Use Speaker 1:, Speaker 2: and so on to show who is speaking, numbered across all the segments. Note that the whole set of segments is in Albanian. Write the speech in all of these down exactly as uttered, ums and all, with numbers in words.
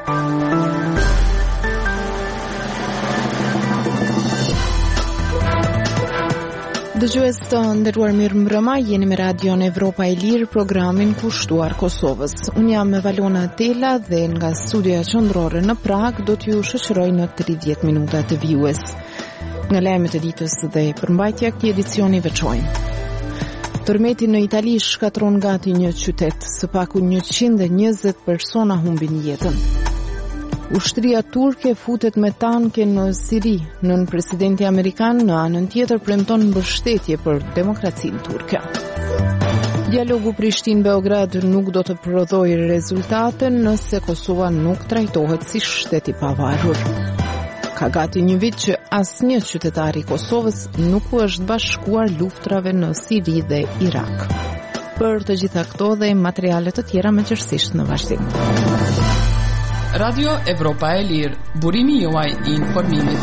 Speaker 1: Dëgjues të nderuar, mirëmbrëma, jeni me Radion Evropa e Lirë, programin kushtuar Kosovës. Unë jam me Valona Tela dhe nga studia qendrore në Prag do t'ju shoqëroj në tridhjetë minuta të vijues. Nga lajmet e ditës dhe përmbajtja këtij edicioni veçojnë. Tërmeti në Itali shkatron gati një qytet, së paku njëqind e njëzet persona humbin jetën. Ushtria turke futet me tanke në Siri, nën presidenti amerikan në anën tjetër premton mbështetje për demokracinë turke. Dialogu Prishtinë-Beograd nuk do të prodhojë rezultate nëse Kosova nuk trajtohet si shtet i pavarur. Ka gati një vit që asnjë qytetar i Kosovës nuk u është bashkuar luftrave në Siri dhe Irak. Për të gjitha këto dhe materiale të tjera mëngjesisht në vazhdim.
Speaker 2: Radio Evropa e Lirë, burimi juaj i informimit.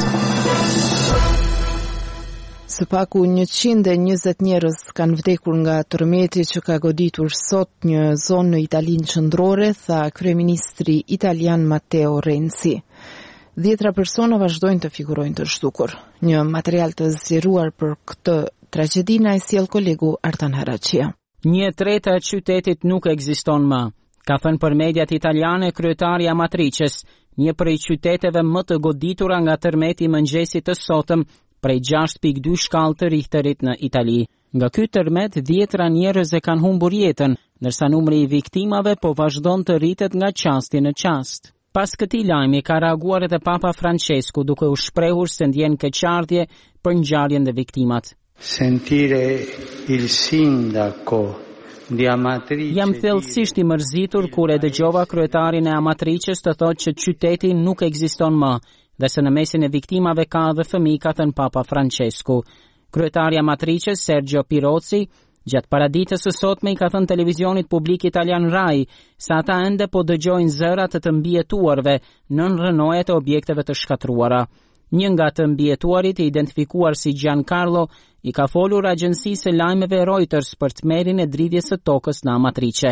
Speaker 1: Së paku njëqind e njëzet njerëz kanë vdekur nga tërmeti që ka goditur sot një zonë në Italinë qendrore, tha kryeministri italian Matteo Renzi. Dhjetra persona vazhdojnë të figurojnë të zhdukur. Një material të zgjeruar për këtë tragjedi na e sjell kolegu Artan Haraçia.
Speaker 3: Një treta e qytetit nuk ekziston më, ka thënë për mediat italiane kryetari Amatrices, një prej qyteteve më të goditura nga tërmeti mëngjesit të sotëm prej gjashtë pikë dy shkallë të Richterit në Itali. Nga ky tërmet dhjetra njerëz e kanë humbur jetën, ndërsa numri i viktimave po vazhdon të rritet nga qasti në qast. Pas këtij lajmi ka reaguar edhe Papa Francesku duke u shprehur se ndjen keqardhje për ngjarjen dhe viktimat.
Speaker 4: Sentire il sindaco
Speaker 3: Jam thellësisht i mërzitur kur e dëgjova kryetarin e Amatrices të thotë që qyteti nuk ekziston më dhe se në mesin e viktimave ka edhe fëmijë, ka thënë Papa Francesku. Kryetari i Amatrices Sergio Pirozzi gjatë paraditës së sotme i ka thënë televizionit publik italian Rai se ata ende po dëgjojnë zëra të të mbijetuarve nën rënojet e objekteve të shkatruara. Një nga të mbjetuarit i identifikuar si Giancarlo i ka folur agjencisë së lajmeve Reuters për tmerrin e dridhjes së tokës në Amatrice.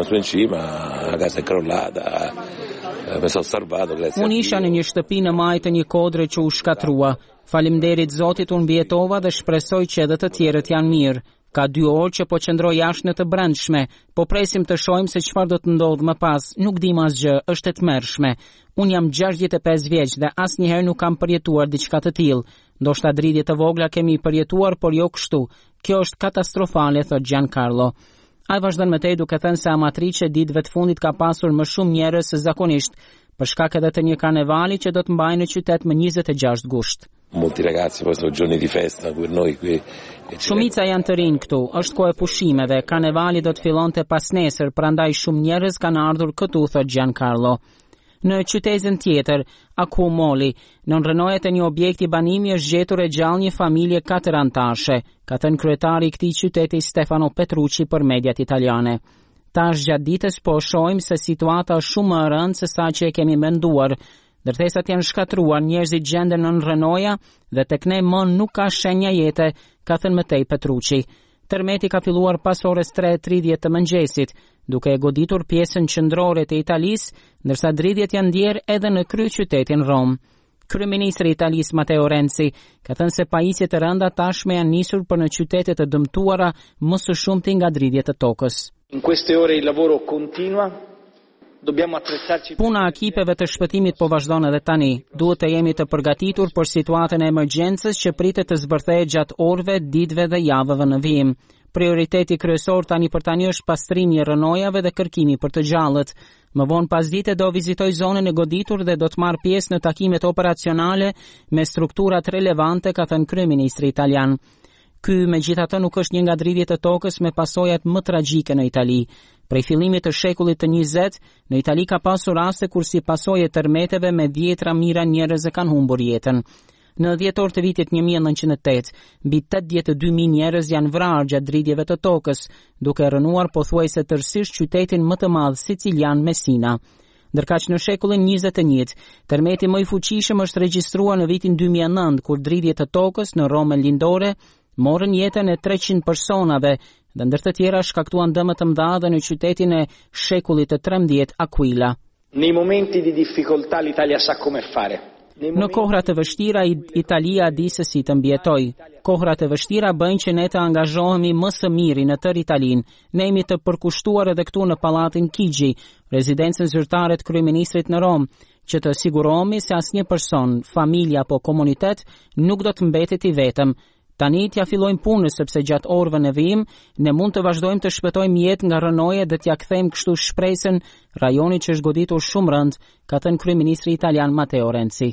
Speaker 3: Unë isha në një shtëpi në majë të një kodre që u shkatrua. Faleminderit Zotit unë mbjetova dhe shpresoj që edhe të tjerët janë mirë. Ka dy orë që po qëndroj jashtë në të brendshme, po presim të shohim se çfarë do të ndodhë më pas, nuk dim asgjë, është e tmerrshme. Unë jam gjashtëdhjetë e pesë vjeç dhe asnjëherë nuk kam përjetuar diçka të tillë. Ndoshta dridhje të vogla kemi përjetuar, por jo kështu. Kjo është katastrofale, thot Giancarlo. Ai vazhdon më tej duke thënë se Amatrice ditëve të fundit ka pasur më shumë njerëz se zakonisht, për shkak edhe të një karnevali që do të mbajë në qytet më njëzet e gjashtë gusht.
Speaker 5: Molti ragazzi poi sono giorni di festa per noi qui.
Speaker 3: Shumica janë të rinj këtu, është kohë e pushimeve, karnevali do të fillonte pas nesër, prandaj shumë njerëz kanë ardhur këtu, thot Giancarlo. Në qytetin tjetër, Accumoli, në rënojet e një objekti banimi është gjetur e gjallë një familje katër anëtarësh, ka thënë kryetari i këtij qyteti Stefano Petrucci për mediat italiane. Tash gjatë ditës po shohim se situata është shumë më e rëndë se sa që e kemi menduar. Ndërtesat janë shkatruar, njerëzit gjenden në rënoja dhe tek ne më nuk ka shenja jete, ka thënë më tej Petrucci. Tërmeti ka filluar pas orës tre e tridhjetë të mëngjesit, duke e goditur pjesën qendrore të Italisë, ndërsa dridhjet janë ndjerë edhe në kryeqytetin Rom. Kryeministri i Italisë Matteo Renzi ka thënë se pajisjet e rënda tashme janë nisur për në qytetet e dëmtuara më së shumti nga dridhjet e tokës.
Speaker 6: In queste ore il lavoro continua.
Speaker 3: Puna ekipeve të shpëtimit po vazhdon edhe tani. Duhet të jemi të përgatitur për situatën e emergjencës që pritet të zbërthejë gjatë orëve, ditëve dhe javëve në vijim. Prioriteti kryesor tani për tani është pastrimi i rënojave dhe kërkimi për të gjallët. Më vonë pas dite do vizitoj zonën e goditur dhe do të marr pjesë në takimet operacionale me strukturat relevante, ka thënë kryeministri italian. Ky megjithatë nuk është një nga dridhjet e tokës me pasojat më tragjike në Itali. Prej fillimit të shekullit të njëzet, në Itali ka pasur raste kur si pasojë tërmeteve me dhjetra mijëra njerëz e kanë humbur jetën. Në dhjetor të vitit një mijë e nëntëqind e tetë, mbi tetëdhjetë e dy mijë njerëz janë vrarë gjatë dridhjeve të tokës, duke rënuar pothuajse tërësisht qytetin më të madh sicilian Messina. Ndërkaq në shekullin njëzet e njëtë, tërmeti më i fuqishëm është regjistruar në vitin dy mijë e nëntë, kur dridhjet të tokës në Romën lindore morën jetën e treqind personave dhe ndër të tjera shkaktuan dëme të mëdha dhe në qytetin e shekullit të trembëdhjetë Aquila.
Speaker 6: Nei momenti di difficoltà l'Italia sa come fare.
Speaker 3: Në kohra të vështira, Italia di se si të mbjetoj. Kohra të vështira bëjnë që ne të angazhohemi më së miri në tërë Italinë. Ne jemi të përkushtuar edhe këtu në Pallatin Chigi, rezidencën zyrtare të kryeministrit në Rom, që të sigurohemi se asnjë person, familja apo komunitet nuk do të mbetet i vetëm. Tani t'ja fillojmë punën sepse gjatë orëve në vijim ne mund të vazhdojmë të shpëtojmë jetë nga rënoje dhe t'ja kthejmë kështu shpresën rajonit që është goditur shumë rënd, ka thënë kryeministri italian Matteo Renzi.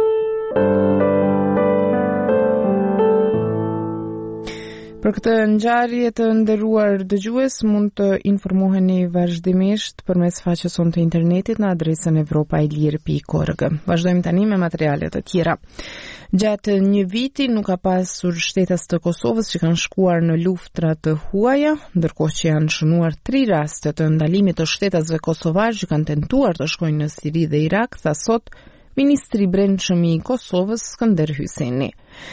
Speaker 1: Për këtë ngjarje të nderuar dëgjues mund të informoheni vazhdimisht përmes faqes sonë të internetit në adresën evropailir pikë org. Vazhdojmë tani me materiale të tjera. Gjatë një viti nuk ka pasur shtetas të Kosovës që kanë shkuar në luftra të huaja, ndërkohë që janë shënuar tri raste të ndalimit të shtetasve kosovar që kanë tentuar të shkojnë në Siri dhe Irak, tha sot Ministri i Brendshëm i Kosovës Skënder Hyjseni.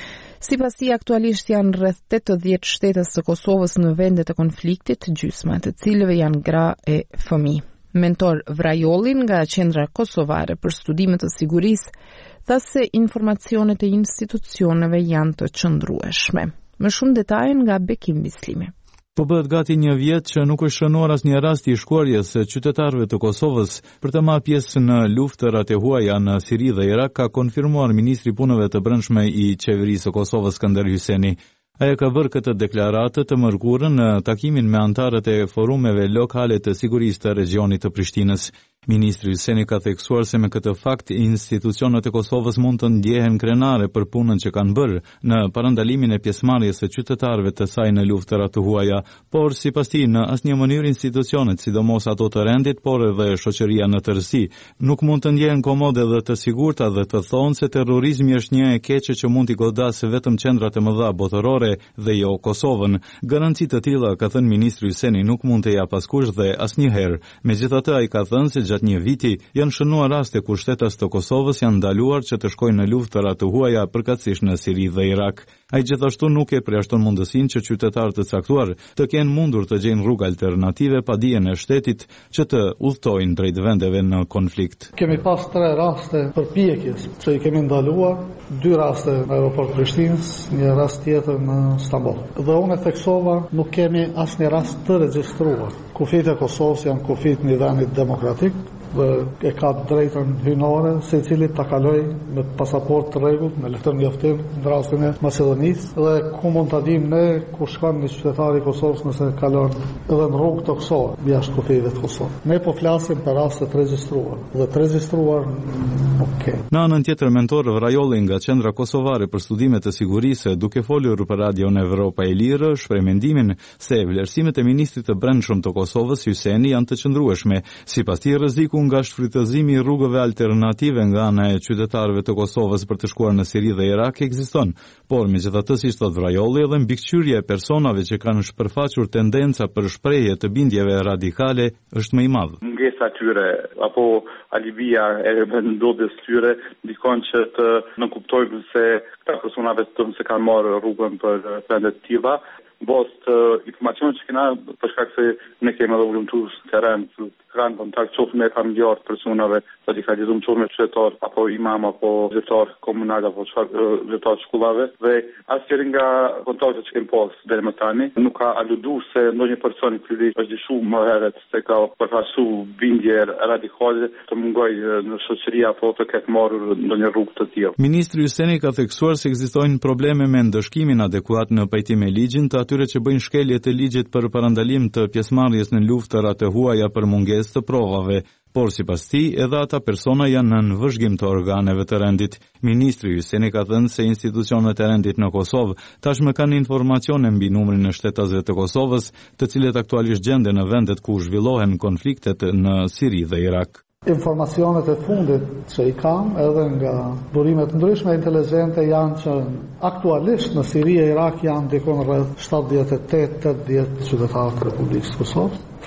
Speaker 1: Sipas tij, aktualisht janë rreth tetëdhjetë shtetas të Kosovës në vende të konfliktit, gjysma të cilëve janë gra e fëmijë. Mentor Vrajollin nga Qendra Kosovare për Studime të Sigurisë tha se informacionet e institucioneve janë të qëndrueshme. Më shumë detaje nga Bekim Bislimi.
Speaker 7: Po bëhet gati një vjet që nuk është shënuar asnjë rast i shkuarjes së qytetarëve të Kosovës për të marrë pjesë në luftrat e huaja në Siri dhe Irak, ka konfirmuar ministri i punëve të brendshme i qeverisë së Kosovës Skënder Hyjseni. Ai ka bërë këtë deklaratë të mërkurën në takimin me antarët e forumeve lokale të sigurisë të regionit të Prishtinës. Ministri Hyjseni ka theksuar se me këtë fakt institucionet e Kosovës mund të ndjehen krenare për punën që kanë bërë në parandalimin e pjesëmarrjes së qytetarëve të saj në luftrat të huaja, por sipas tij në asnjë mënyrë institucionet, sidomos ato të rendit, por edhe shoqëria në tërësi, nuk mund të ndjehen komode dhe të sigurta dhe të thonë se terrorizmi është një e keqe që mund t'i godasë vetëm qendrat e mëdha botërore dhe jo Kosovën. Garanci të tilla, ka thënë ministri Hyjseni, nuk mund të jap askush dhe asnjëherë. Megjithatë, ai ka thënë se gjatë një viti janë shënuar raste kur shtetas të Kosovës janë ndaluar që të shkojnë në luftëra të huaja përkatësisht në Siri dhe Irak. Ai gjithashtu nuk e përjashton mundësinë që qytetarët të caktuar të kenë mundur të gjejnë rrugë alternative pa dijen e shtetit që të udhtojnë drejt vendeve në konflikt.
Speaker 8: Kemi pas tre raste përpjekjes që i kemi ndaluar, dy raste në aeroport Prishtinës, një rast tjetër në Stamboll. Dhe unë theksova nuk kemi asnjë rast të regjistruar. Kufit e Kosovës janë kufit një vendit demokratik dhe e ka drejtën hynore se cili ta kaloj me pasaport të rregullt, me letër njoftim në rastin e Maqedonisë, dhe ku mund ta dimë ne ku shkon një qytetar i Kosovës nëse kalon edhe në rrugë të Kosovës jashtë kufive të Kosovës. Ne po flasim për raste të regjistruar dhe të regjistruar nuk kemi.
Speaker 7: Në anën tjetër, mentor Vrajolli nga Qendra Kosovare për Studime të Sigurisë, duke folur për Radion Evropa e Lirë, shpreh mendimin se vlerësimet e ministrit të Brendshëm të Kosovës Hyjseni janë të qëndrueshme. Sipas tij, rreziku nga shfrytëzimi i rrugëve alternative nga ana e qytetarëve të Kosovës për të shkuar në Siri dhe Irak ekziston, por megjithatë, siç thot Vrajolli, edhe mbikëqyrja e personave që kanë shpërfaqur tendenca për shprehje të bindjeve radikale është më i madh.
Speaker 9: Mungesa tyre apo alibia e vendodjes tyre ndikon që të nënkuptojmë se këta persona vetëm se kanë marrë rrugën për vende të tilla. Bost uh, informacion që kena për shkak se ne kemi edhe volumtuar terren, kanë kontakt qoftë me familjarë personave, radikalizuar qoftë me qytetar apo imam apo zyrtar komunal apo zyrtar shkollave, dhe asnjëri nga kontaktet që kemi pas deri më tani nuk ka aluduar se ndonjë person i cili është dyshuar më herët se ka përfaqësuar bindje radikale të mungojë në shoqëri apo të ketë marrë ndonjë rrugë të tillë.
Speaker 7: Ministri Hyjseni ka theksuar se ekzistojnë probleme me ndëshkimin adekuat në pajtim me ligjin të atyre që bëjnë shkelje të ligjit për parandalim të pjesëmarrjes në luftërat e huaja për mungesë të provave, por sipas tij edhe ata persona janë në vëzhgim të organeve të rendit. Ministri Hyjseni ka thënë se institucionet e rendit në Kosovë tashmë kanë informacione mbi numrin e shtetasve të Kosovës, të cilët aktualisht gjenden në vendet ku zhvillohen konfliktet në Siri dhe Irak.
Speaker 8: Informacionet e fundit që i kam edhe nga burimet ndryshme inteligjente janë që aktualisht në Siri e Irak janë dikon rreth shtatëdhjetë e tetë deri në tetëdhjetë qytetarë të Republikës së Kosovës.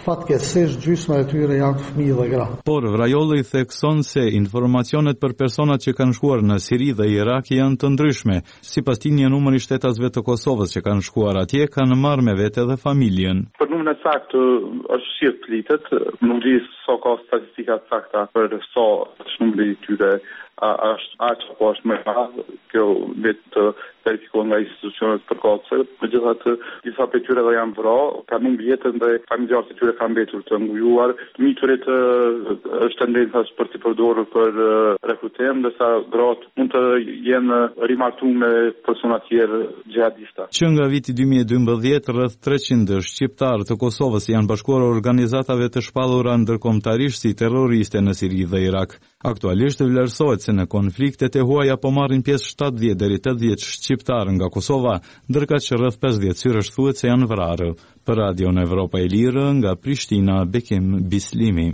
Speaker 8: Fatkeqësisht gjysma e tyre janë fëmijë dhe gra.
Speaker 7: Por Vrajolli thekson se informacionet për personat që kanë shkuar në Siri dhe Irak janë të ndryshme. Sipas tij, një numër i shtetasve të Kosovës që kanë shkuar atje kanë marrë me vete edhe familjen.
Speaker 9: Për numrin e saktë është shqip plitet, nuk di sa ka statistika sakta për sa është numri i tyre. Është aq apo është më madh, kjo vetë të verifikohet nga institucionet përkatëse. Megjithatë, disa prej tyre dhe janë vrarë, kanë humbur jetën dhe familjarët e tyre kanë mbetur të ngujuar. Miturit është tendenca për të përdorur për rekrutim, ndërsa gratë mund të jenë rimartuar me persona të tjerë xhihadista.
Speaker 7: Që nga viti dy mijë e dymbëdhjetë rreth treqind shqiptarë të Kosovës janë bashkuar organizatave të shpallura ndërkombëtarisht si terroriste në Siri dhe Irak. Aktualisht vlerësohet se në konfliktet e huaja po marrin pjesë shtatëdhjetë deri tetëdhjetë shqiptarë nga Kosova, ndërkaq që rreth pesëdhjetë syrësh thuhet se janë vrarë. Për Radion Evropa e Lirë nga Prishtina, Bekim Bislimi.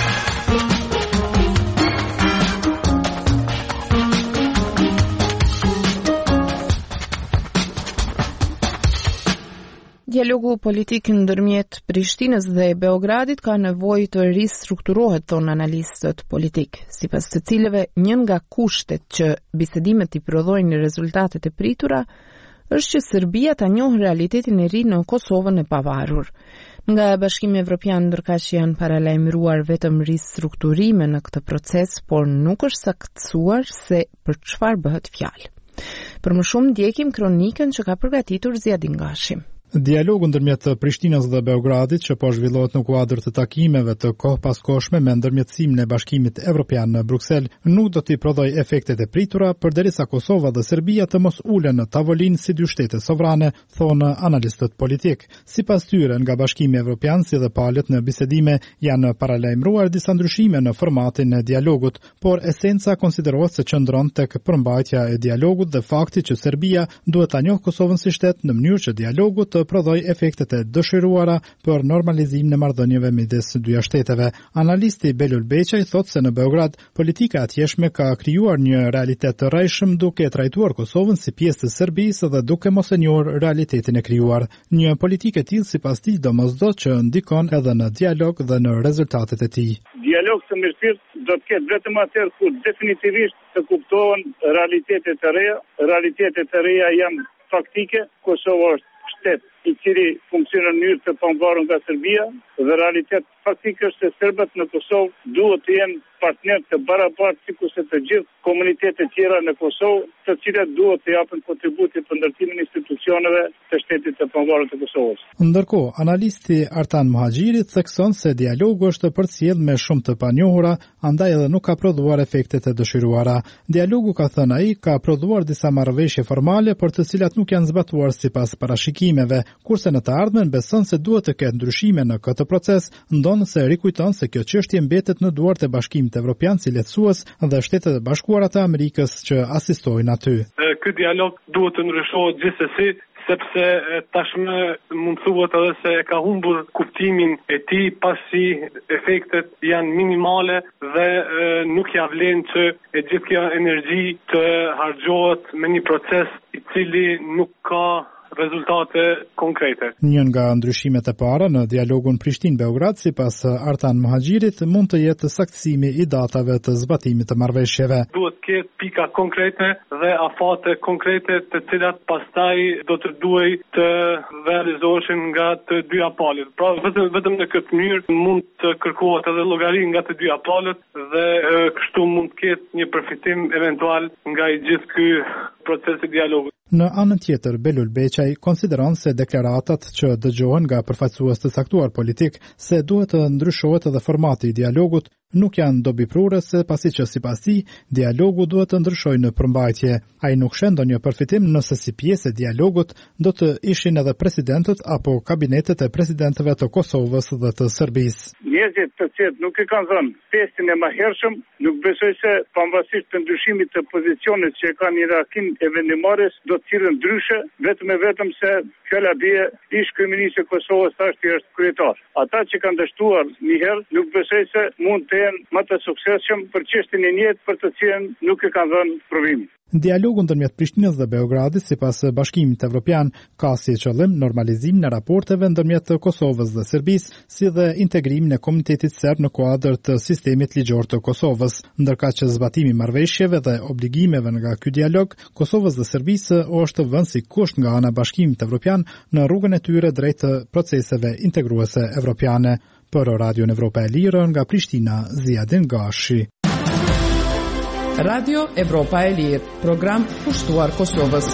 Speaker 1: Dialogu politik ndërmjet Prishtinës dhe Beogradit ka nevojë të ristrukturohet, thonë analistët politik, sipas të cilëve një nga kushtet që bisedimet i prodhojnë rezultatet e pritura është që Serbia ta njohë realitetin e ri në Kosovën e pavarur. Nga Bashkimi Evropian ndërkaq janë paralajmëruar vetëm ristrukturime në këtë proces, por nuk është saktësuar se për çfarë bëhet fjalë. Për më shumë ndjekim kronikën që ka përgatitur Ziadin Gashi.
Speaker 10: Dialogu ndërmjet Prishtinës dhe Beogradit, që po zhvillohet në kuadër të takimeve të kohë paskoshme me ndërmjetësimin e Bashkimit Evropian në Bruksel, nuk do t'i prodhoj efektet e pritura, përderisa Kosova dhe Serbia të mos ulen në tavolinë si dy shtete sovrane, thonë analistët politik. Sipas tyre, nga Bashkimi Evropian si dhe palët në bisedime janë paralajmëruar disa ndryshime në formatin e dialogut, por esenca konsiderohet se qëndron tek përmbajtja e dialogut dhe fakti që Serbia duhet ta njohë Kosovën si shtet në mënyrë që dialogu të prodhoj efektet e dëshiruara për normalizimin e marrëdhënieve midis dyja shteteve. Analisti Belul Beqaj thotë se në Beograd politika atjeshme ka krijuar një realitet të rrejshëm duke trajtuar Kosovën si pjesë të Serbisë dhe duke mos e njohur realitetin e krijuar. Një politikë e tillë sipas tij domosdoshmë që ndikon edhe në dialog dhe në rezultatet e tij.
Speaker 11: Dialog të mirëfillt do të ketë vetëm atëherë kur definitivisht të kuptohen realitetet e reja. Realitetet e reja janë faktike. Kosova është shtet i cili funksionon në mënyrë të pavarur nga Serbia dhe realitet faktik është se serbët në Kosovë duhet të jenë partner të barabartë sikurse të gjithë komunitetet tjera në Kosovë, të cilat duhet të japin kontributin për ndërtimin e institucioneve të shtetit të pavarur të Kosovës.
Speaker 10: Ndërkohë, analisti Artan Muhaxhiri thekson se dialogu është përcjell me shumë të panjohura, andaj edhe nuk ka prodhuar efektet e dëshiruara. Dialogu, ka thënë ai, ka prodhuar disa marrëveshje formale, por të cilat nuk janë zbatuar sipas parashikimeve, kurse në të ardhmen beson se duhet të ketë ndryshime në këtë proces, ndonë se rikujton se kjo çështje mbetet në duart e Bashkimit Evropian si lehtësues dhe Shtetet e Bashkuara të Amerikës që asistojnë aty.
Speaker 12: Ky dialog duhet të ndryshohet gjithsesi, sepse tashmë mund thuhet edhe se ka humbur kuptimin e tij pasi efektet janë minimale dhe e, nuk ja vlen që e gjithë kjo energji të harxhohet me një proces i cili nuk ka rezultate konkrete.
Speaker 10: Një nga ndryshimet e para në dialogun Prishtinë-Beograd, sipas Artan Muhaxhirit, mund të jetë saktësimi i datave të zbatimit të marrëveshjeve.
Speaker 12: Duhet të ketë pika konkrete dhe afate konkrete të cilat pastaj do të duhej të realizohen nga të dyja palët. Pra vetëm vetëm në këtë mënyrë mund të kërkohet edhe llogari nga të dyja palët dhe e, kështu mund të ketë një përfitim eventual nga i gjithë ky proces i dialogut.
Speaker 10: Në anën tjetër, Belul Beqaj konsideron se deklaratat që dëgjohen nga përfaqësues të caktuar politik se duhet të ndryshohet edhe formati i dialogut nuk janë dobiprure, se pasi që sipas tij dialogu duhet të ndryshojë në përmbajtje. Ai nuk sheh ndonjë përfitim nëse si pjesë e dialogut do të ishin edhe presidentët apo kabinetet e presidentëve të Kosovës dhe të Serbisë.
Speaker 11: Njerëzit të cilët nuk e kanë dhënë testin e mëhershëm, nuk besoj se pavarësisht të ndryshimit të pozicionit që e kanë hierarkin e vendimmarrjes do të cilën ndryshe, vetëm e vetëm se fjala bie ish kryeministri i Kosovës tashti është kryetar. Ata që kanë dështuar një herë nuk besoj se mund të të jenë më të suksesshëm për çështjen e njëjtë për të cilën nuk e kanë dhënë provimin.
Speaker 10: Dialogu ndërmjet Prishtinës dhe Beogradit sipas Bashkimit Evropian ka si qëllim normalizimin e raporteve ndërmjet Kosovës dhe Serbisë, si dhe integrimin e komunitetit serb në kuadër të sistemit ligjor të Kosovës, ndërkaq që zbatimi i marrëveshjeve dhe obligimeve nga ky dialog Kosovës dhe Serbisë është vënë si kusht nga ana Bashkimit Evropian në rrugën e tyre drejt proceseve integruese evropiane. Për Radio Evropa e Lirë nga Prishtina, Ziadin Gashi.
Speaker 2: Radio Evropa e Lirë, program pushtuar Kosovës.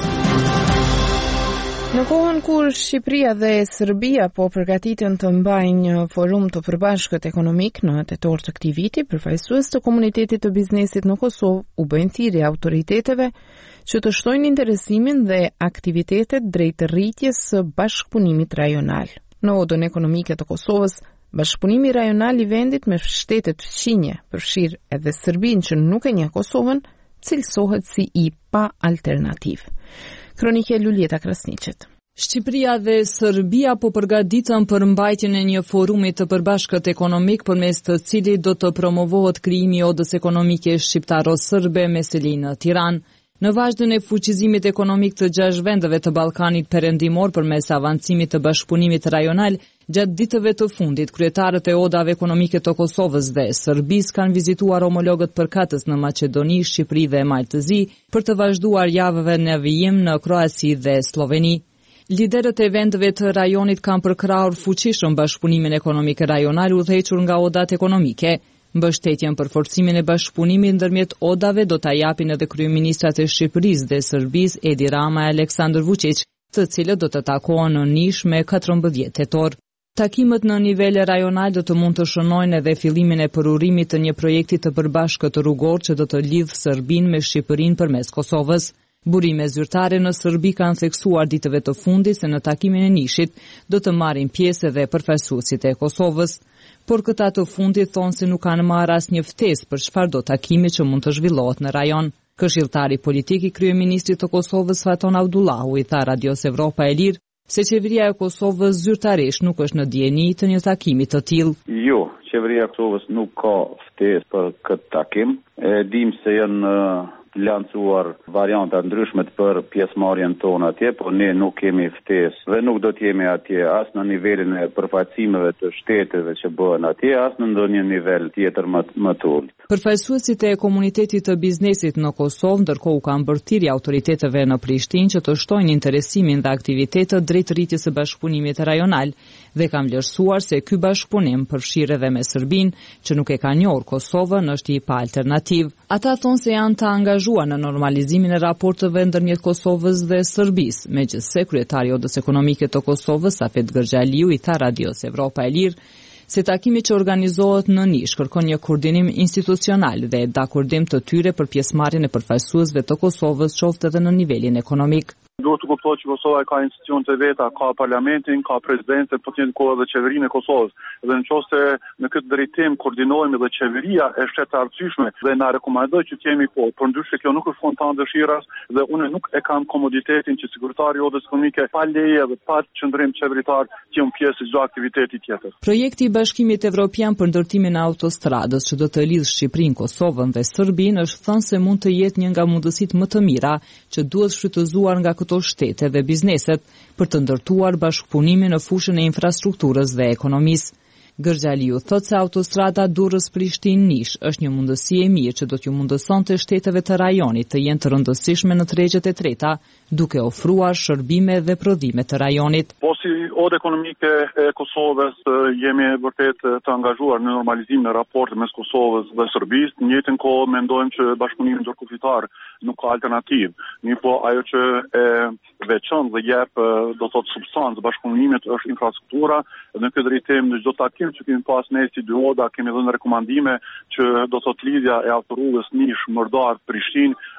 Speaker 1: Në kohën kur Shqipëria dhe Serbia po përgatiten të mbajnë një forum të përbashkët ekonomik në tetor të këtij viti, përfaqësues të komunitetit të biznesit në Kosovë u bëjnë thirrje autoriteteve që të shtojnë interesimin dhe aktivitetet drejt rritjes së bashkëpunimit rajonal. Në odën ekonomike të Kosovës, bashkëpunimi rajonal i vendit me shtetet fqinje, përfshirë edhe Serbinë që nuk e njeh Kosovën, cilësohet si i pa alternativ. Kronike Luljeta Krasniqet.
Speaker 13: Shqipëria dhe Serbia po përgatiten për mbajtjen e një forumi të përbashkët ekonomik përmes të cilit do të promovohet krijimi i odës ekonomike shqiptaro-serbe me seli në Tiranë. Në vazhdën e fuqizimit ekonomik të gjashtë vendeve të Ballkanit Perëndimor përmes avancimit të bashkëpunimit rajonal, gjatë ditëve të fundit, kryetarët e odave ekonomike të Kosovës dhe Serbisë kanë vizituar homologët përkatës në Maqedoni, Shqipëri dhe Maltëzi për të vazhduar javëve në vijim në Kroaci dhe Sloveni. Liderët e vendeve të rajonit kanë përkrahur fuqishëm bashkëpunimin ekonomik rajonal udhëhequr nga odat ekonomike. Mbështetjen për forcimin e bashkëpunimit ndërmjet odave do ta japin edhe kryeministrat e Shqipërisë dhe Serbisë Edi Rama e Aleksandar Vučić, të cilët do të takohen në Nish me katërmbëdhjetë tetor. Takimet në nivel rajonal do të mund të shënojnë edhe fillimin e përurimit të një projekti të përbashkët rrugor që do të lidhë Serbinë me Shqipërinë përmes Kosovës. Burime zyrtare në Serbi kanë theksuar ditëve të fundit se në takimin e Nishit do të marrin pjesë edhe përfaqësuesit e Kosovës. Por këta të fundit thonë se nuk kanë marrë asnjë ftesë për çfarë do takimi që mund të zhvillohet në rajon. Këshilltari politik i kryeministrit të Kosovës Faton Abdullahu i tha Radios Evropa e Lirë se qeveria e Kosovës zyrtarisht nuk është në dieni të një takimi të tillë.
Speaker 9: Jo, qeveria e Kosovës nuk ka ftesë për këtë takim. E dim se janë lancuar varianta ndryshme për pjesëmarrjen tonë atje, por ne nuk kemi ftesë dhe nuk do të jemi atje as në nivelin e përfaqësimeve të shteteve që bëhen atje, as në ndonjë nivel tjetër më më të ulët.
Speaker 13: Përfaqësuesit e komunitetit të biznesit në Kosovë ndërkohë kanë bërë thirrje autoriteteve në Prishtinë që të shtojnë interesimin dhe aktivitetet drejt rritjes së bashkëpunimit rajonal dhe kanë vlerësuar se ky bashkëpunim përfshirë edhe me Serbinë, që nuk e ka njohur Kosovën, është i pa alternativ. Ata thonë se janë të angazhuar në normalizimin e raporteve ndërmjet Kosovës dhe Serbisë, megjithëse kryetari i odës ekonomike të Kosovës, Safet Gërxhaliu, i tha Radios Evropa e Lirë se takimi që organizohet në Nish kërkon një koordinim institucional dhe dakordim të tyre për pjesëmarrjen e përfaqësuesve të Kosovës, qoftë edhe në nivelin ekonomik.
Speaker 9: Duhet të kuptohet që Kosova ka institucionet e veta, ka parlamentin, ka presidencën, po të kohë edhe qeverinë e Kosovës. Dhe nëse në këtë drejtim koordinohemi dhe qeveria e shtetit arsyeshme dhe na rekomandoj që të jemi po, por ndryshe kjo nuk është fontan dëshiras dhe unë nuk e kam komoditetin që sekretari i odës ekonomike pa leje dhe pa qendrim qeveritar të jem pjesë çdo aktiviteti tjetër.
Speaker 13: Projekti i Bashkimit Evropian për ndërtimin e autostradës që do të lidhë Shqipërinë, Kosovën dhe Serbinë është thënë se mund të jetë një nga mundësitë më të mira që duhet shfrytëzuar nga këto shtete dhe bizneset për të ndërtuar bashkëpunimin në fushën e infrastrukturës dhe ekonomisë. Gërxhaliu thotë se autostrada Durrës-Prishtinë-Nish është një mundësi e mirë që do t'ju mundësonte shteteve të rajonit të jenë të rëndësishme në tregjet e treta, duke ofruar shërbime dhe prodhime të rajonit.
Speaker 9: Po si odë ekonomike e Kosovës jemi vërtet të angazhuar në normalizimin e raportit mes Kosovës dhe Serbisë. Në njëjtën kohë mendojmë që bashkëpunimi ndërkufitar nuk ka alternativë. Një po ajo që e veçon dhe jep do të thotë substancë bashkëpunimit është infrastruktura. Në këtë drejtim në çdo takim që kemi pas ne si dy oda kemi dhënë rekomandime që do të thotë lidhja e autorrrugës Nish Mërdar Prishtinë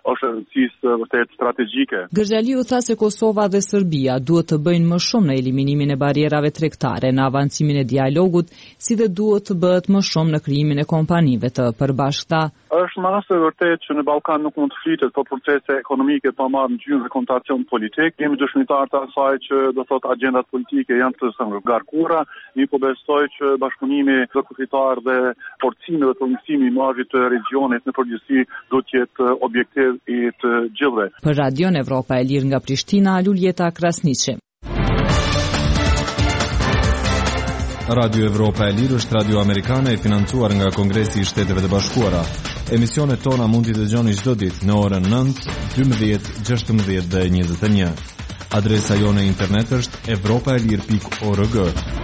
Speaker 9: është e rëndësisë vërtet strategjike.
Speaker 13: Gërgjaliu tha se Kosova dhe Serbia duhet të bëjnë më shumë në eliminimin e barierave tregtare, në avancimin e dialogut, si dhe duhet të bëhet më shumë në krijimin e kompanive të përbashkëta.
Speaker 9: Është më rastë vërtet që në Ballkan nuk mund të flitet për procese ekonomike pa marrë në gjyrë dhe kontacion politik. Jemi dëshmitar të asaj që do thot agjendat politike janë të ngarkura, një po besoj që bashkëpunimi dhe kufitar dhe forcime dhe përmirësimi i imazhit të regionit në përgjithësi do të jetë objektiv i të gjithëve.
Speaker 13: Për Radion Evropa e Lirë nga Prishtina, Luljeta Krasniqi.
Speaker 14: Radio Evropa e Lirë është radio amerikane e financuar nga Kongresi i Shteteve të Bashkuara. Emisionet tona mund t'i dëgjoni çdo ditë në orën nëntë, dymbëdhjetë, gjashtëmbëdhjetë dhe njëzet e një. Adresa jone internet është evropaelir pikë org.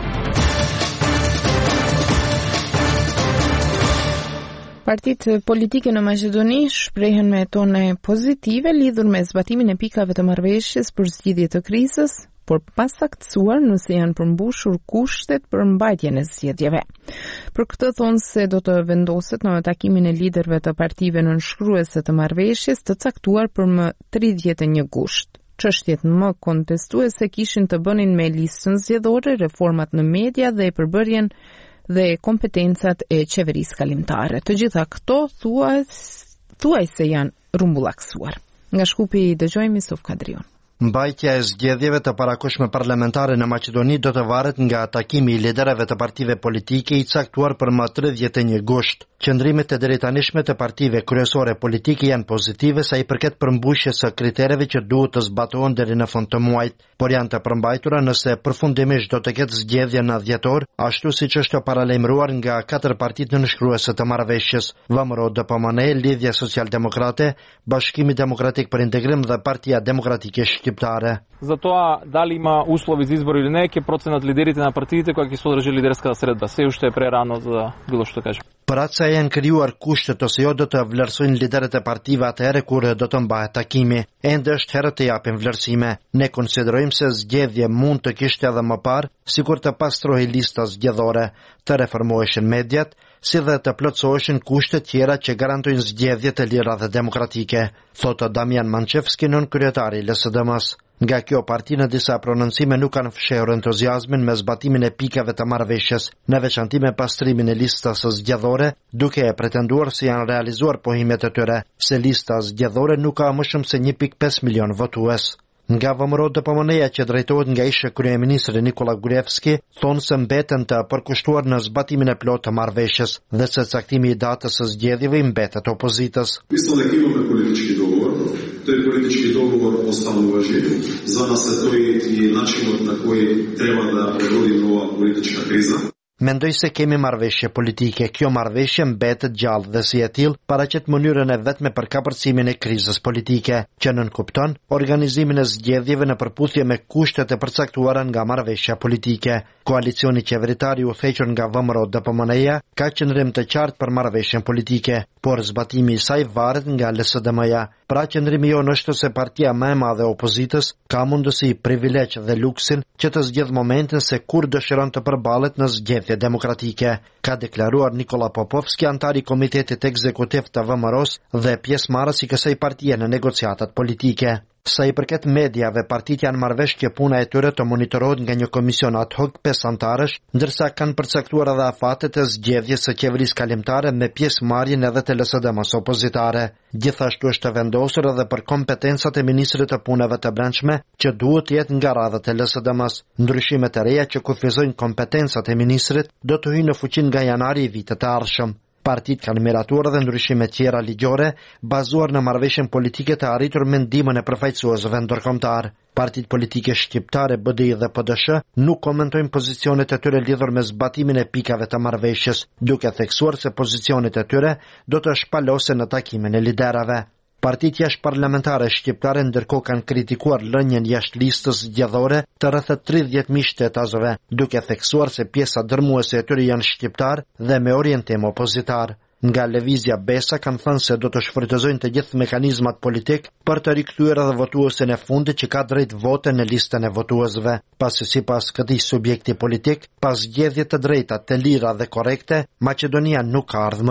Speaker 1: Partitë politike në Maqedoni shprehen me tone pozitive lidhur me zbatimin e pikave të marrëveshjes për zgjidhje të krizës, por pas saktësuar nëse janë përmbushur kushtet për mbajtjen e zgjedhjeve. Për këtë thonë se do të vendoset në takimin e liderëve të partive nënshkruese të marrëveshjes të caktuar për më tridhjetë e një gusht. Çështjet më kontestuese kishin të bënin me listën zgjedhore, reformat në media dhe përbërjen dhe kompetencat e qeverisë kalimtare. Të gjitha këto thuaj, thuaj se janë rumbullaksuar. Nga Shkupi dëgjojmë Sof Kadrion.
Speaker 15: Mbajtja e zgjedhjeve të parakohshme parlamentare në Maqedoni do të varet nga takimi i liderëve të partive politike i caktuar për më tridhjetë e një gusht. Qëndrimet e drejtanishme të partive kryesore politike janë pozitive sa i përket përmbushjes së kritereve që duhet të zbatohen deri në fund të muajit, por janë të përmbajtura nëse përfundimisht do të ketë zgjedhje në dhjetor, ashtu siç është paralajmëruar nga katër partitë nënshkruese të marrëveshjes: V M R O D P M N, Lidhja Social-Demokrate, Bashkimi Demokratik për Integrim dhe Partia Demokratike Shqiptare.
Speaker 16: За тоа дали има услови за избор или не, ќе проценат лидерите на партиите кои ќе содржи лидерската средба. Се уште е прерано за било што кажем.
Speaker 15: Për atë sa janë krijuar kushtet ose jo do të vlerësojnë liderët e partive atëherë kur do të mbahet takimi. Ende është herë të japin vlerësime. Ne konsiderojmë se zgjedhje mund të kishte edhe më parë, sikur të pastrohej lista zgjedhore, të reformoheshin mediat, si dhe të plotësoheshin kushtet tjera që garantojnë zgjedhje të lira dhe demokratike, thotë Damian Manchevski, nënkryetari i L S D M-s. Nga kjo parti në disa prononcime nuk kanë fshehur entuziazmin me zbatimin e pikave të marrëveshjes, në veçanti me pastrimin e listës së zgjedhore, duke e pretenduar se janë realizuar pohimet e tyre, se lista zgjedhore nuk ka më shumë se një pikë pesë milion votues. Nga V M R O D P M N-ja që drejtohet nga ish kryeministri Nikola Gruevski, thonë se mbeten të përkushtuar në zbatimin e plotë të marrëveshjes dhe se caktimi i datës së zgjedhjeve i mbetet opozitës.
Speaker 17: Мисля дека имаме политички договор. Тој политички договор остана важи. За нас е тој и начинот на кој треба да преводиме ова политичка криза.
Speaker 15: Mendoj se kemi marrëveshje politike. Kjo marrëveshje mbetet gjallë dhe si e tillë paraqet mënyrën e vetme për kapërcimin e krizës politike, që nënkupton organizimin e zgjedhjeve në përputhje me kushtet e përcaktuara nga marrëveshja politike. Koalicioni qeveritar i udhëhequr nga V M R O D P M N-ja ka qëndrim të qartë për marrëveshjen politike, por zbatimi i saj varet nga L S D M-ja. Pra qëndrimi jonë është se partia më e madhe e opozitës ka mundësi, privilegj dhe luksin që të zgjedh momentin se kur dëshiron të përballet në zgjedhje demokratike, ka deklaruar Nikola Popovski, antar i Komitetit Ekzekutiv të V M R O-s dhe pjesëmarrës i kësaj partie në negociatat politike. Sa i përket mediave, partitë janë marrëvesh që puna e tyre të monitorohet nga një komision ad hoc pesë antarësh, ndërsa kanë përcaktuar edhe afatet e zgjedhjes së qeverisë kalimtare me pjesëmarrjen edhe të L S D M-s opozitare. Gjithashtu është vendosur edhe për kompetencat e ministrit të punëve të brendshme, që duhet të jetë nga radhët e L S D M-s. Ndryshimet e reja që kufizojnë kompetencat e ministrit do të hyjnë në fuqi nga janari i vitit të ardhshëm. Partitë kanë miratuar edhe ndryshime tjera ligjore bazuar në marrëveshjen politike të arritur me ndihmën e përfaqësuesve ndërkombëtar. Partitë politike shqiptare B D I dhe P D S nuk komentojnë pozicionet e tyre lidhur me zbatimin e pikave të marrëveshjes, duke theksuar se pozicionet e tyre do të shpalosen në takimin e liderave. Partitë jashtëparlamentare shqiptare ndërkohë kanë kritikuar lënien jashtë listës zgjedhore të rreth tridhjetë mijë shtetësve, duke theksuar se pjesa dërmuese e tyre janë shqiptar dhe me orientim opozitar. Nga Lëvizja Besa kanë thënë se do të shfrytëzojnë të gjithë mekanizmat politik për të rikthyer edhe votuesin e fundit që ka drejt vote në listën e votuesve, pasi sipas këtij subjekti politik, pas zgjedhje të drejta, të lira dhe korrekte, Maqedonia nuk ka ardhmëri.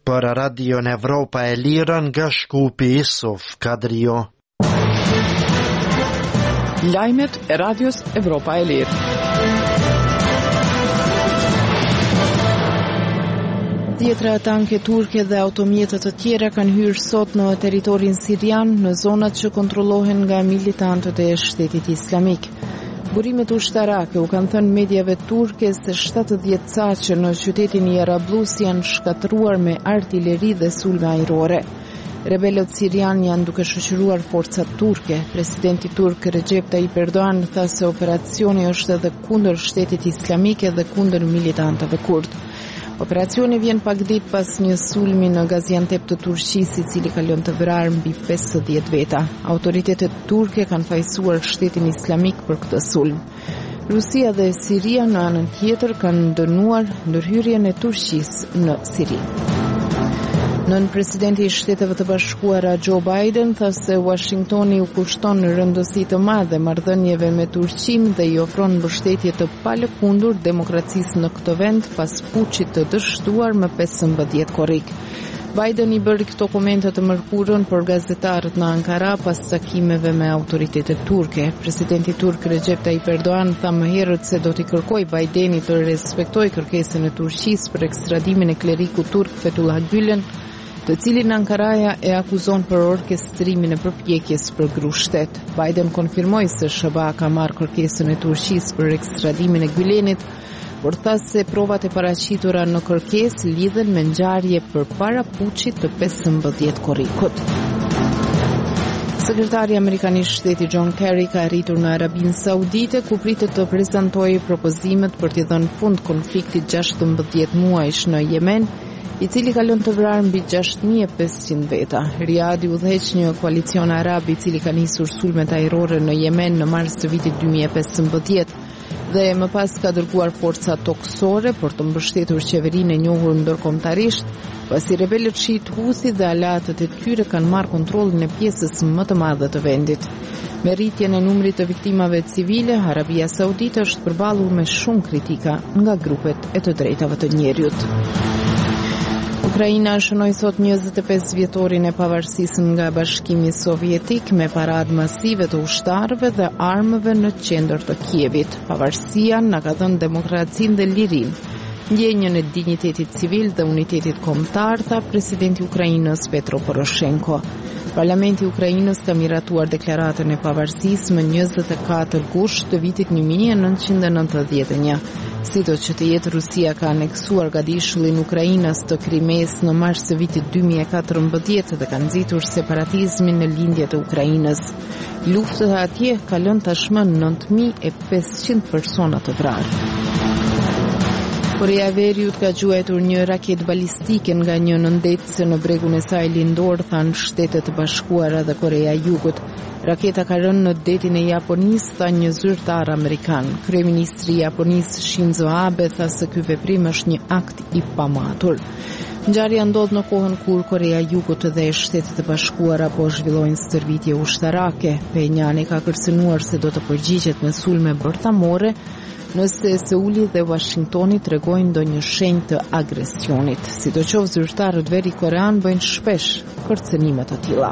Speaker 15: Për Radio Evropa e Lirë nga Shkupi Isuf Kadrio.
Speaker 2: Lajmet e Radios Evropa e Lirë.
Speaker 1: Dhjetra tanke turke dhe automjetet të tjera kanë hyrë sot në territorin sirian në zonat që kontrollohen nga militantët e Shtetit Islamik. Burimet ushtarake u kanë thënë mediave turke se shtatëdhjetë caqe në qytetin Jarablus janë shkatruar me artilleri dhe sulme ajrore. Rebelët sirian janë duke shoqëruar forcat turke. Presidenti turk Recep Tayyip Erdogan tha se operacioni është edhe kundër Shtetit Islamik dhe kundër militantëve kurd. Operacioni vjen pak ditë pas një sulmi në Gaziantep të Turqisë, i cili ka lënë të vrarë mbi pesëdhjetë veta. Autoritetet turke kanë fajsuar Shtetin Islamik për këtë sulm. Rusia dhe Siria në anën tjetër kanë dënuar ndërhyrjen e Turqisë në Siri. Nën presidenti i Shteteve të Bashkuara Joe Biden tha se Washingtoni u kushton rëndësi të madhe marrëdhënieve me Turqinë dhe i ofron mbështetje të palëkundur demokracisë në këtë vend pas puçit të dështuar më pesëmbëdhjetë korrik. Biden i bëri këto komente të mërkurën për gazetarët në Ankara pas takimeve me autoritetet turke. Presidenti turk Recep Tayyip Erdogan tha më herët se do t'i kërkoj Bidenit të respektojë kërkesën e Turqisë për ekstradimin e klerikut turk Fethullah Gülen, të cilin Ankaraja e akuzon për orkestrimin e përpjekjes për grushtet. Biden konfirmoi se S B A ka marrë kërkesën e Turqisë për ekstradimin e Gülenit, por tha se provat e paraqitura në kërkesë lidhen me ngjarje përpara puçit të pesëmbëdhjetë korrikut. Sekretari amerikan i Shtetit John Kerry ka arritur në Arabinë Saudite, ku pritet të prezantojë propozimet për t'i dhënë fund konfliktit gjashtëmbëdhjetë muajsh në Yemen, i cili ka lënë të vrarë mbi gjashtë mijë e pesëqind veta. Riadi udhëheq një koalicion arab i cili ka nisur sulmet ajrore në Yemen në mars të vitit dy mijë e pesëmbëdhjetë dhe më pas ka dërguar forca toksore për të mbështetur qeverinë e njohur ndërkombëtarisht, pasi rebelët shiit Houthi dhe alatët e tyre kanë marrë kontrollin e pjesës më të madhe të vendit. Me rritjen e numrit të viktimave civile, Arabia Saudite është përballur me shumë kritika nga grupet e të drejtave të njerëzit. Ukraina shënoi sot njëzet e pesë vjetorin e pavarësisë nga Bashkimi Sovjetik me paradë masive të ushtarëve dhe armëve në qendër të Kievit. Pavarësia na ka dhënë demokracinë dhe lirinë, ndjenjën e dinjitetit civil dhe unitetit kombëtar, tha presidenti i Ukrainës Petro Poroshenko. Parlamenti i Ukrainës ka miratuar deklaratën e pavarësisë më njëzet e katër gusht të vitit një mijë e nëntëqind e nëntëdhjetë e një. Sido që të jetë, Rusia ka aneksuar gadishullin Ukrainas të Krimes në mars të vitit dy mijë e katërmbëdhjetë dhe ka nxitur separatizmin në lindjet e Ukrainës. Lufta atje ka lënë tashmë nëntë mijë e pesëqind persona të vrarë. Korea e Veriut ka gjuajtur një raketë balistike nga një nëndetëse në bregun e saj lindor, thanë Shtetet e Bashkuara dhe Korea e Jugut. Raketa ka rënë në detin e Japonisë, tha një zyrtar amerikan. Kryeministri i Japonisë Shinzo Abe tha se ky veprim është një akt i pamatur. Ngjarja ndodh në kohën kur Korea e Jugut dhe Shtetet e Bashkuara po zhvillojnë stërvitje ushtarake. Pyongyang ka kërcënuar se do të përgjigjet me sulme bërthamore nëse Seuli dhe Washingtoni tregojnë ndonjë shenjë të agresionit. Sidoqoftë, zyrtarët veri korean bëjnë shpesh kërcënime të tilla.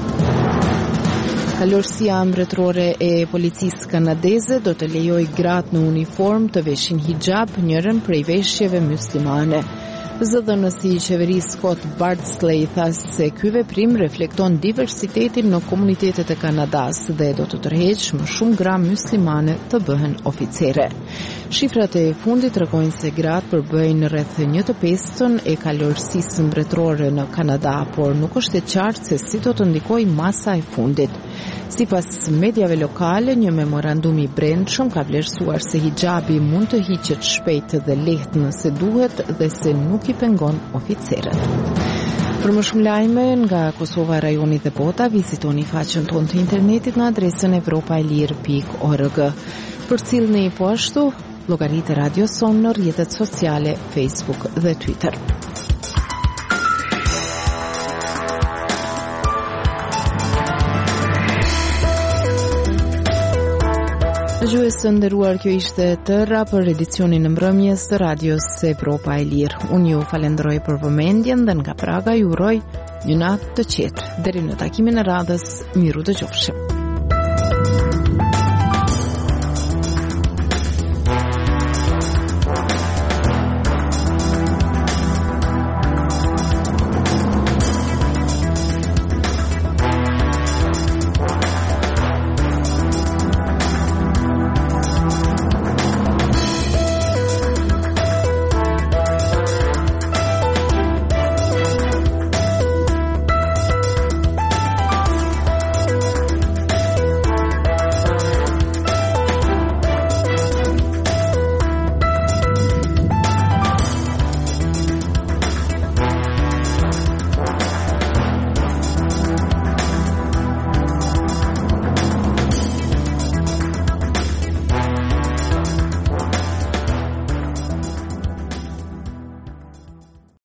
Speaker 1: Kalorësia mbretërore e policisë kanadeze do të lejojë gratë në uniform të veshin hijab, njërën prej veshjeve muslimane. Zëdhënësi i qeverisë Scott Bardsley tha se ky veprim reflekton diversitetin në komunitetet e Kanadas dhe do të tërheqë më shumë gra muslimane të bëhen oficere. Shifrat e fundit tregojnë se gratë përbëjnë rreth një të pestën e kalorësisë mbretërore në Kanada, por nuk është e qartë se si do të ndikojë masa e fundit. Sipas mediave lokale, një memorandum i brendshëm ka vlerësuar se hijabi mund të hiqet shpejt dhe lehtë nëse duhet dhe se nuk i pengon oficerët. Për më shumë lajme nga Kosova, rajoni dhe bota, vizitoni faqen tonë të internetit në adresën evropaelir pikë org. Përcillni po ashtu llogaritë e Radio Son në rrjetet sociale Facebook dhe Twitter. Dëgjues të nderuar, kjo ishte e tëra për edicionin e mbrëmjes të radios Evropa e Lirë. Unë ju falenderoj për vëmendjen dhe nga Praga ju uroj një natë të qetë. Deri në takimin e radhës, miru dëgjofshim.